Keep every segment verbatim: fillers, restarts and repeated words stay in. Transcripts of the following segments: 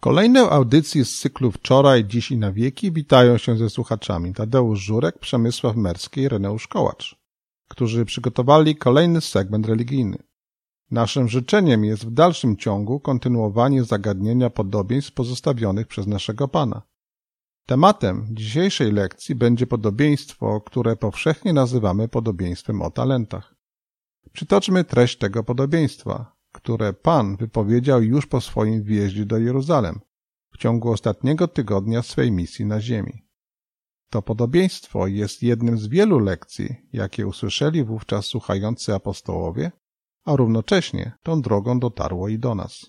Kolejne audycje z cyklu Wczoraj, Dziś i na wieki witają się ze słuchaczami Tadeusz Żurek, Przemysław Merski i Reneusz Kołacz, którzy przygotowali kolejny segment religijny. Naszym życzeniem jest w dalszym ciągu kontynuowanie zagadnienia podobieństw pozostawionych przez naszego Pana. Tematem dzisiejszej lekcji będzie podobieństwo, które powszechnie nazywamy podobieństwem o talentach. Przytoczmy treść tego podobieństwa, które Pan wypowiedział już po swoim wjeździe do Jeruzalem w ciągu ostatniego tygodnia swej misji na ziemi. To podobieństwo jest jednym z wielu lekcji, jakie usłyszeli wówczas słuchający apostołowie, a równocześnie tą drogą dotarło i do nas.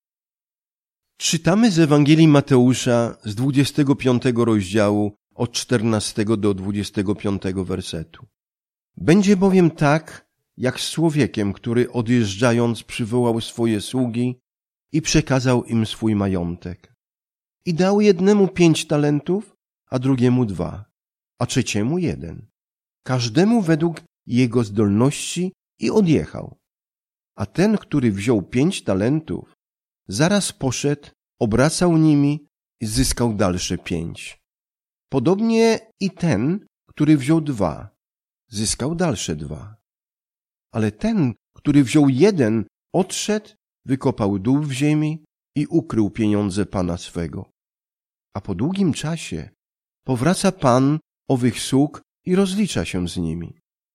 Czytamy z Ewangelii Mateusza z dwudziestego piątego rozdziału od czternastego do dwudziestego piątego wersetu. Będzie bowiem tak, jak z człowiekiem, który odjeżdżając przywołał swoje sługi i przekazał im swój majątek. I dał jednemu pięć talentów, a drugiemu dwa, a trzeciemu jeden. Każdemu według jego zdolności i odjechał. A ten, który wziął pięć talentów, zaraz poszedł, obracał nimi i zyskał dalsze pięć. Podobnie i ten, który wziął dwa, zyskał dalsze dwa. Ale ten, który wziął jeden, odszedł, wykopał dół w ziemi i ukrył pieniądze pana swego. A po długim czasie powraca pan owych sług i rozlicza się z nimi.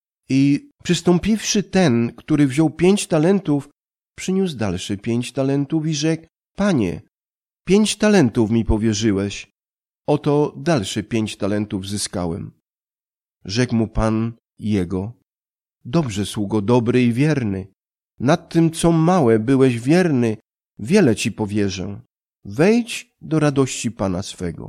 I przystąpiwszy ten, który wziął pięć talentów, przyniósł dalsze pięć talentów i rzekł: Panie, pięć talentów mi powierzyłeś, oto dalsze pięć talentów zyskałem. Rzekł mu pan jego: Dobrze, sługo dobry i wierny, nad tym, co małe byłeś wierny, wiele ci powierzę. Wejdź do radości pana swego.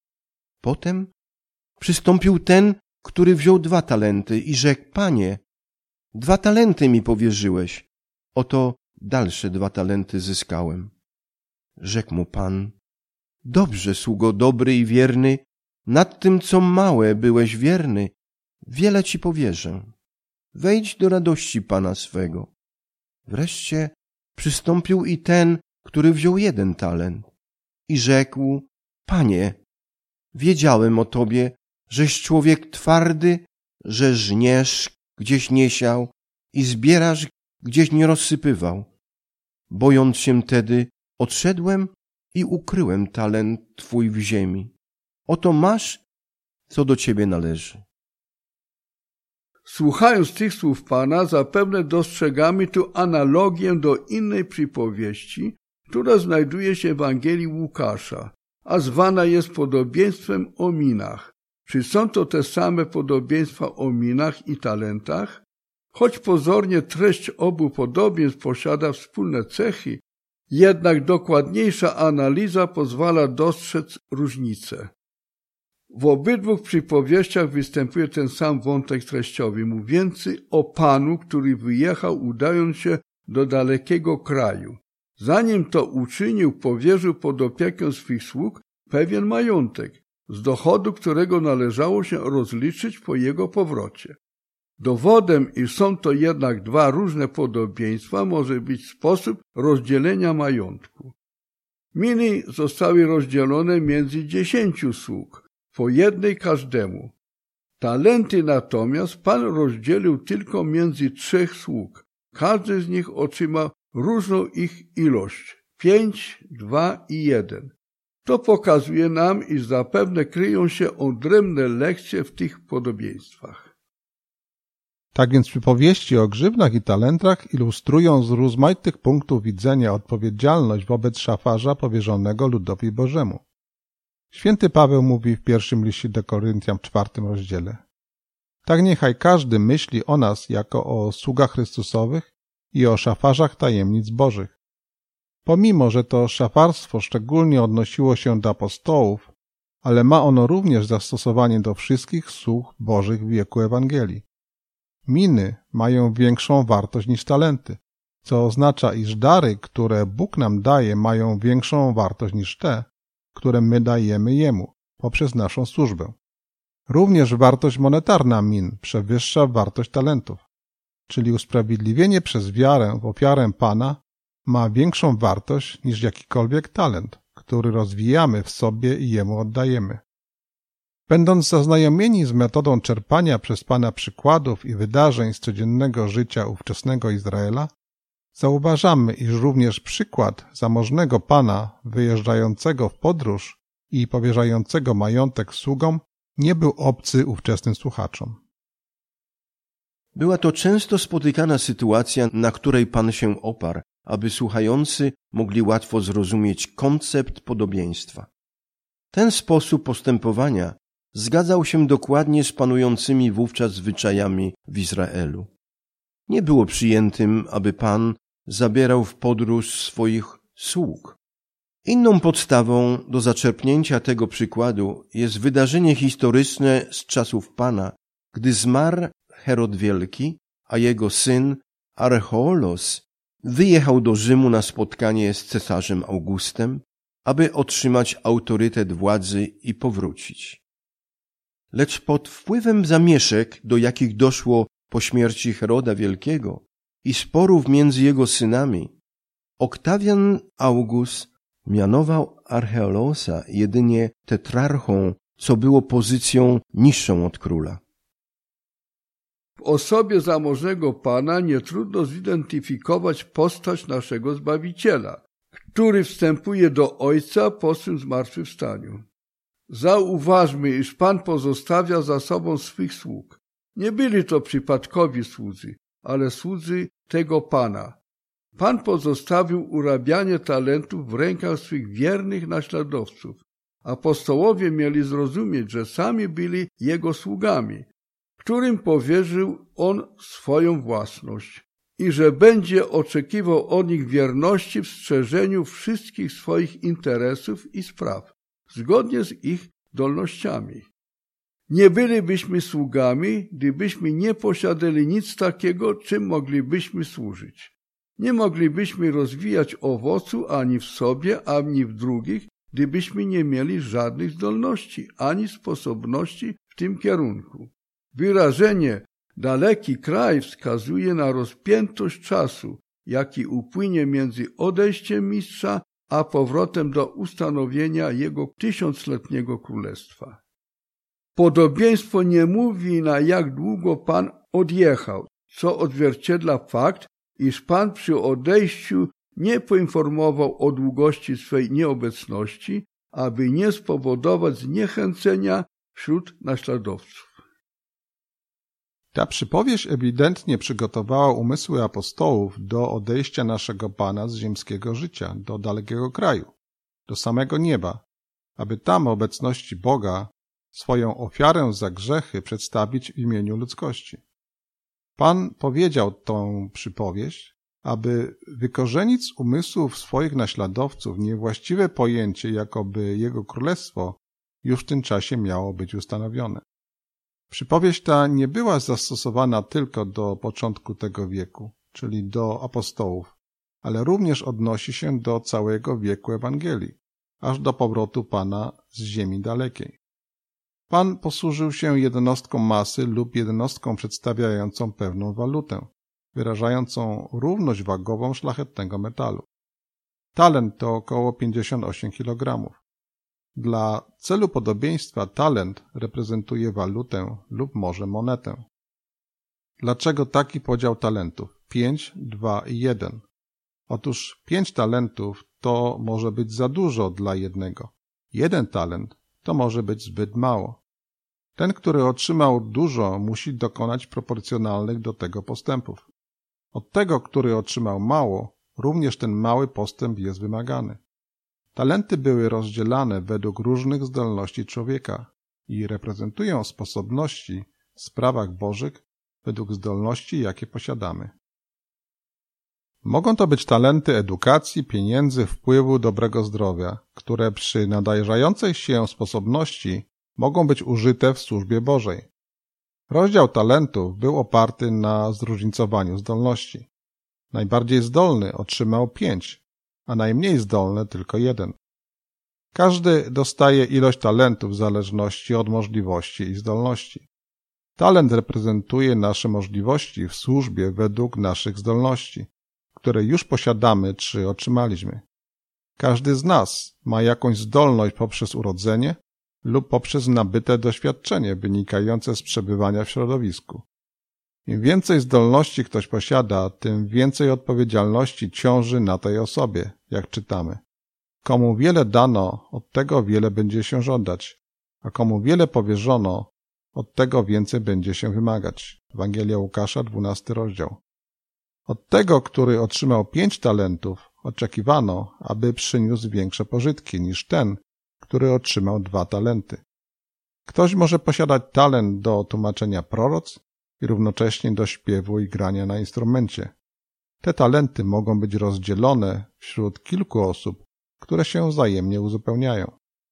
Potem przystąpił ten, który wziął dwa talenty i rzekł: Panie, dwa talenty mi powierzyłeś, oto dalsze dwa talenty zyskałem. Rzekł mu pan: Dobrze, sługo dobry i wierny, nad tym, co małe byłeś wierny, wiele ci powierzę. Wejdź do radości pana swego. Wreszcie przystąpił i ten, który wziął jeden talent i rzekł: Panie, wiedziałem o tobie, żeś człowiek twardy, że żniesz, gdzieś nie siał i zbierasz, gdzieś nie rozsypywał. Bojąc się tedy, odszedłem i ukryłem talent twój w ziemi. Oto masz, co do ciebie należy. Słuchając tych słów Pana, zapewne dostrzegamy tu analogię do innej przypowieści, która znajduje się w Ewangelii Łukasza, a zwana jest podobieństwem o minach. Czy są to te same podobieństwa o minach i talentach? Choć pozornie treść obu podobieństw posiada wspólne cechy, jednak dokładniejsza analiza pozwala dostrzec różnice. W obydwu przypowieściach występuje ten sam wątek treściowy, mówiący o Panu, który wyjechał, udając się do dalekiego kraju. Zanim to uczynił, powierzył pod opiekę swych sług pewien majątek, z dochodu którego należało się rozliczyć po jego powrocie. Dowodem, iż są to jednak dwa różne podobieństwa, może być sposób rozdzielenia majątku. Miny zostały rozdzielone między dziesięciu sług, po jednej każdemu. Talenty natomiast Pan rozdzielił tylko między trzech sług. Każdy z nich otrzymał różną ich ilość, pięć, dwa i jeden. To pokazuje nam, iż zapewne kryją się odrębne lekcje w tych podobieństwach. Tak więc przypowieści o grzywnach i talentach ilustrują z rozmaitych punktów widzenia odpowiedzialność wobec szafarza powierzonego ludowi Bożemu. Święty Paweł mówi w pierwszym liście do Koryntian w czwartym rozdziale: Tak niechaj każdy myśli o nas jako o sługach Chrystusowych i o szafarzach tajemnic Bożych. Pomimo, że to szafarstwo szczególnie odnosiło się do apostołów, ale ma ono również zastosowanie do wszystkich sług Bożych w wieku Ewangelii. Miny mają większą wartość niż talenty, co oznacza, iż dary, które Bóg nam daje, mają większą wartość niż te, które my dajemy Jemu poprzez naszą służbę. Również wartość monetarna min przewyższa wartość talentów, czyli usprawiedliwienie przez wiarę w ofiarę Pana ma większą wartość niż jakikolwiek talent, który rozwijamy w sobie i Jemu oddajemy. Będąc zaznajomieni z metodą czerpania przez Pana przykładów i wydarzeń z codziennego życia ówczesnego Izraela, zauważamy, iż również przykład zamożnego Pana wyjeżdżającego w podróż i powierzającego majątek sługom nie był obcy ówczesnym słuchaczom. Była to często spotykana sytuacja, na której Pan się oparł, aby słuchający mogli łatwo zrozumieć koncept podobieństwa. Ten sposób postępowania zgadzał się dokładnie z panującymi wówczas zwyczajami w Izraelu. Nie było przyjętym, aby Pan zabierał w podróż swoich sług. Inną podstawą do zaczerpnięcia tego przykładu jest wydarzenie historyczne z czasów Pana, gdy zmarł Herod Wielki, a jego syn Archeolos wyjechał do Rzymu na spotkanie z cesarzem Augustem, aby otrzymać autorytet władzy i powrócić. Lecz pod wpływem zamieszek, do jakich doszło po śmierci Heroda Wielkiego i sporów między jego synami, Oktawian August mianował Archeolosa jedynie tetrarchą, co było pozycją niższą od króla. W osobie zamożnego Pana nie trudno zidentyfikować postać naszego Zbawiciela, który wstępuje do Ojca po swym zmartwychwstaniu. Zauważmy, iż Pan pozostawia za sobą swych sług. Nie byli to przypadkowi słudzy, ale słudzy tego Pana. Pan pozostawił urabianie talentów w rękach swych wiernych naśladowców. Apostołowie mieli zrozumieć, że sami byli Jego sługami, którym powierzył On swoją własność i że będzie oczekiwał od nich wierności w strzeżeniu wszystkich swoich interesów i spraw, zgodnie z ich zdolnościami. Nie bylibyśmy sługami, gdybyśmy nie posiadali nic takiego, czym moglibyśmy służyć. Nie moglibyśmy rozwijać owocu ani w sobie, ani w drugich, gdybyśmy nie mieli żadnych zdolności, ani sposobności w tym kierunku. Wyrażenie daleki kraj wskazuje na rozpiętość czasu, jaki upłynie między odejściem mistrza a powrotem do ustanowienia jego tysiącletniego królestwa. Podobieństwo nie mówi, na jak długo Pan odjechał, co odzwierciedla fakt, iż Pan przy odejściu nie poinformował o długości swej nieobecności, aby nie spowodować zniechęcenia wśród naśladowców. Ta przypowieść ewidentnie przygotowała umysły apostołów do odejścia naszego Pana z ziemskiego życia, do dalekiego kraju, do samego nieba, aby tam obecności Boga swoją ofiarę za grzechy przedstawić w imieniu ludzkości. Pan powiedział tą przypowieść, aby wykorzenić z umysłów swoich naśladowców niewłaściwe pojęcie, jakoby Jego królestwo już w tym czasie miało być ustanowione. Przypowieść ta nie była zastosowana tylko do początku tego wieku, czyli do apostołów, ale również odnosi się do całego wieku Ewangelii, aż do powrotu Pana z ziemi dalekiej. Pan posłużył się jednostką masy lub jednostką przedstawiającą pewną walutę, wyrażającą równość wagową szlachetnego metalu. Talent to około pięćdziesiąt osiem kilogramów. Dla celu podobieństwa talent reprezentuje walutę lub może monetę. Dlaczego taki podział talentów? Pięć, dwa i jeden. Otóż pięć talentów to może być za dużo dla jednego. Jeden talent to może być zbyt mało. Ten, który otrzymał dużo, musi dokonać proporcjonalnych do tego postępów. Od tego, który otrzymał mało, również ten mały postęp jest wymagany. Talenty były rozdzielane według różnych zdolności człowieka i reprezentują sposobności w sprawach bożych według zdolności, jakie posiadamy. Mogą to być talenty edukacji, pieniędzy, wpływu, dobrego zdrowia, które przy nadejrzającej się sposobności mogą być użyte w służbie Bożej. Rozdział talentów był oparty na zróżnicowaniu zdolności. Najbardziej zdolny otrzymał pięć, a najmniej zdolny tylko jeden. Każdy dostaje ilość talentów w zależności od możliwości i zdolności. Talent reprezentuje nasze możliwości w służbie według naszych zdolności, które już posiadamy czy otrzymaliśmy. Każdy z nas ma jakąś zdolność poprzez urodzenie lub poprzez nabyte doświadczenie wynikające z przebywania w środowisku. Im więcej zdolności ktoś posiada, tym więcej odpowiedzialności ciąży na tej osobie, jak czytamy. Komu wiele dano, od tego wiele będzie się żądać, a komu wiele powierzono, od tego więcej będzie się wymagać. Ewangelia Łukasza, dwunasty rozdział. Od tego, który otrzymał pięć talentów, oczekiwano, aby przyniósł większe pożytki niż ten, który otrzymał dwa talenty. Ktoś może posiadać talent do tłumaczenia proroctw i równocześnie do śpiewu i grania na instrumencie. Te talenty mogą być rozdzielone wśród kilku osób, które się wzajemnie uzupełniają.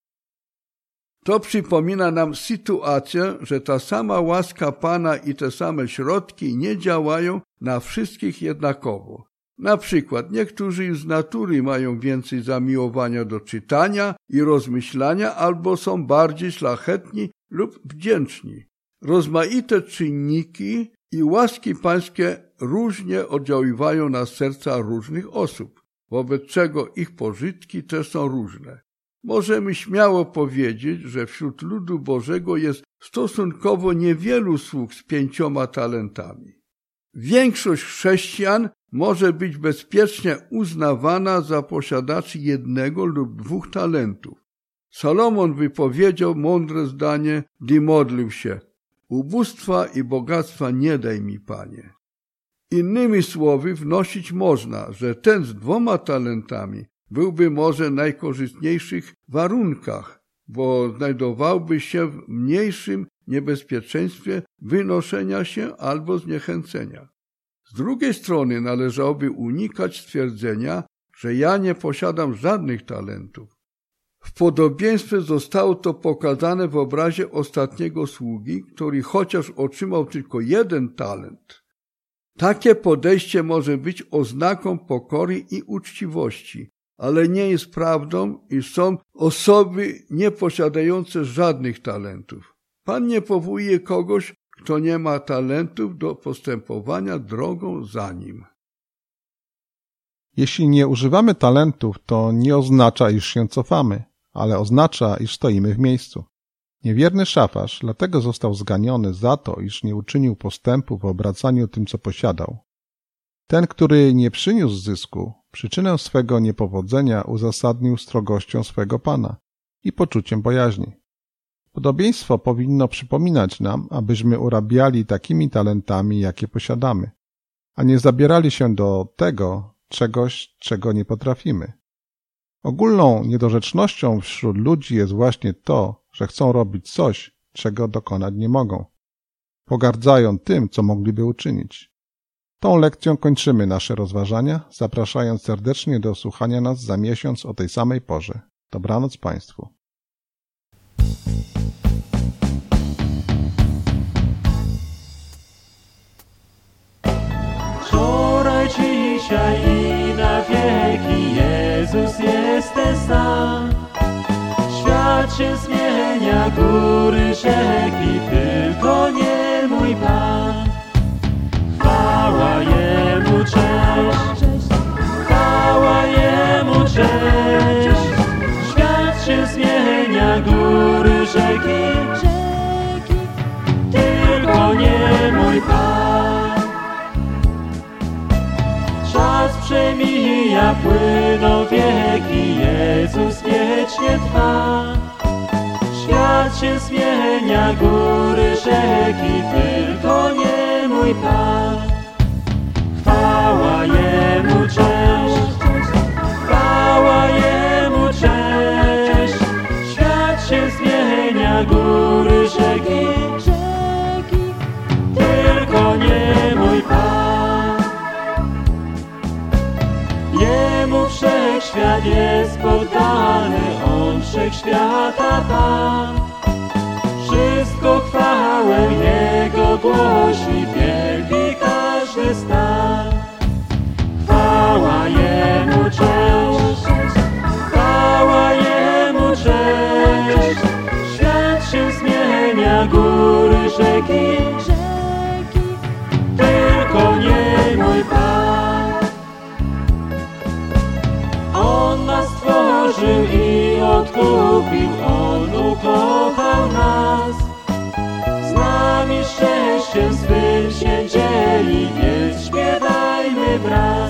To przypomina nam sytuację, że ta sama łaska Pana i te same środki nie działają na wszystkich jednakowo. Na przykład niektórzy z natury mają więcej zamiłowania do czytania i rozmyślania albo są bardziej szlachetni lub wdzięczni. Rozmaite czynniki i łaski pańskie różnie oddziaływają na serca różnych osób, wobec czego ich pożytki też są różne. Możemy śmiało powiedzieć, że wśród ludu Bożego jest stosunkowo niewielu sług z pięcioma talentami. Większość chrześcijan może być bezpiecznie uznawana za posiadaczy jednego lub dwóch talentów. Salomon wypowiedział mądre zdanie, gdy modlił się: ubóstwa i bogactwa nie daj mi, Panie. Innymi słowy wnosić można, że ten z dwoma talentami byłby może w najkorzystniejszych warunkach, bo znajdowałby się w mniejszym niebezpieczeństwie wynoszenia się albo zniechęcenia. Z drugiej strony należałoby unikać stwierdzenia, że ja nie posiadam żadnych talentów. W podobieństwie zostało to pokazane w obrazie ostatniego sługi, który chociaż otrzymał tylko jeden talent. Takie podejście może być oznaką pokory i uczciwości, ale nie jest prawdą, iż są osoby nieposiadające żadnych talentów. Pan nie powołuje kogoś, kto nie ma talentów do postępowania drogą za nim. Jeśli nie używamy talentów, to nie oznacza, iż się cofamy, ale oznacza, iż stoimy w miejscu. Niewierny szafarz dlatego został zganiony za to, iż nie uczynił postępu w obracaniu tym, co posiadał. Ten, który nie przyniósł zysku, przyczynę swego niepowodzenia uzasadnił strogością swego Pana i poczuciem bojaźni. Podobieństwo powinno przypominać nam, abyśmy urabiali takimi talentami, jakie posiadamy, a nie zabierali się do tego czegoś, czego nie potrafimy. Ogólną niedorzecznością wśród ludzi jest właśnie to, że chcą robić coś, czego dokonać nie mogą. Pogardzają tym, co mogliby uczynić. Tą lekcją kończymy nasze rozważania, zapraszając serdecznie do słuchania nas za miesiąc o tej samej porze. Dobranoc Państwu. Wczoraj, dzisiaj i na wieki Jezus jest ten sam. Świat się zmienia, góry, rzeki, tylko nie mój Pan. Chwała Jemu, cześć, chwała Jemu, cześć. Świat się zmienia, góry, rzeki, tylko nie mój Pan. Czas przemija, płyną wieki, Jezus wiecznie trwa. Świat się zmienia, góry, rzeki, tylko nie mój Pan. Chwała Jemu, cześć, chwała Jemu, cześć. Świat się zmienia, góry, rzeki, tylko nie mój Pan. Jemu wszechświat jest poddany, On wszechświata Pan. Wszystko chwałę Jego głosi, wielki każdy stan. Chwała Jemu, cześć, chwała Jemu, cześć. Świat się zmienia, góry, rzeki, tylko nie mój Pan. On nas stworzył stworzył i odkupił, On ukochał nas. Z nami szczęściem swym się dzieli, więc śpiewajmy wraz.